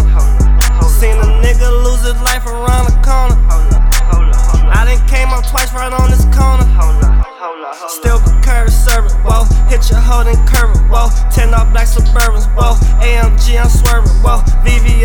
Seen a nigga lose his life around the corner. I done came up twice right on this corner. Still curve servant, whoa. Hit your hoe then curve it, whoa. 10 all black Suburbans, whoa. AMG, I'm swerving, whoa. VV